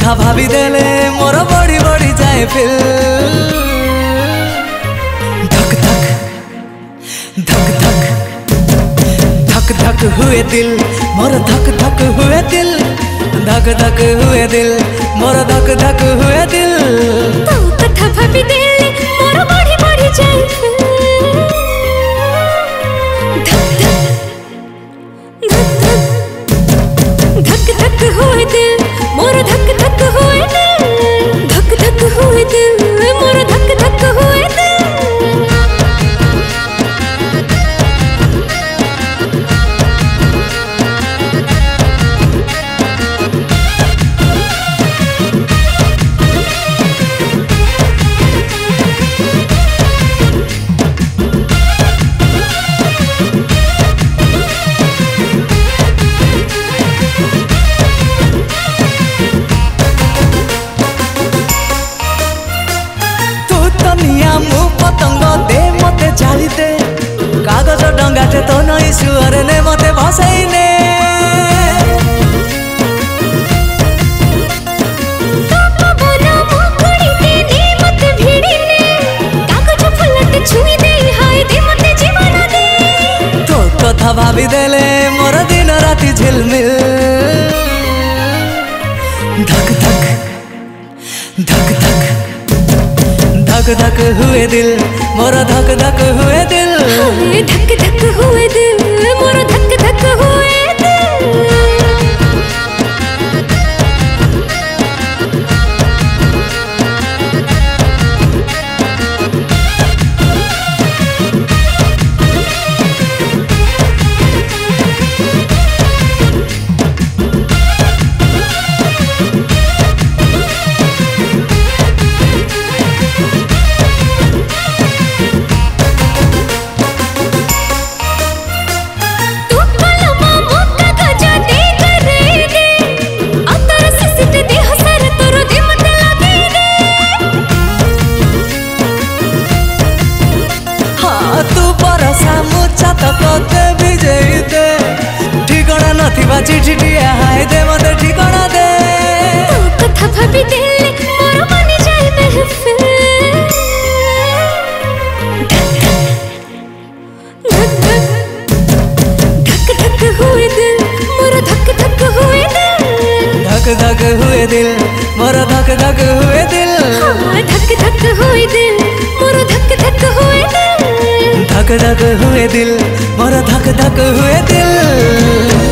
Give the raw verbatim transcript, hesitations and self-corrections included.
कथा भाभी देले मोर बड़ी बड़ी जाए फिर धक धक धक धक धक धक हुए दिल मोर धक धक हुए दिल धक धक हुए दिल मोर धक धक हुए दिल तो कथा भाभी देले मोर बड़ी बड़ी जाए फिर धक धक धक धक धक हुए दिल मोर धक धक हुए दिल धक धक हुए दिल मोर धक धक हुए दिल। मु पतंग दे मते जाली दे कागज डंगाटे तो नई सुअर ने मते भसाई ने तो कथा भाभी देले मोर दिन राति झिलमिल धक धक धक धक धक धक हुए दिल मोर धक धक हुए दिल धक धक हुए दिल मोर धक धक हुए दिल। ठिकाना नथिबा चिठी दिया हाय दे मते ठिकाना दे तो कथा भाभी देले मोर बनी जाए महफिल धक धक हुए दिल मोर धक धक हुए दिल धक धक हुए दिल मोर धक धक हुए दिल धक धक हुए दिल मोर धक धक हुए दिल धक धक हुए दिल मोर धक धक हुए दिल।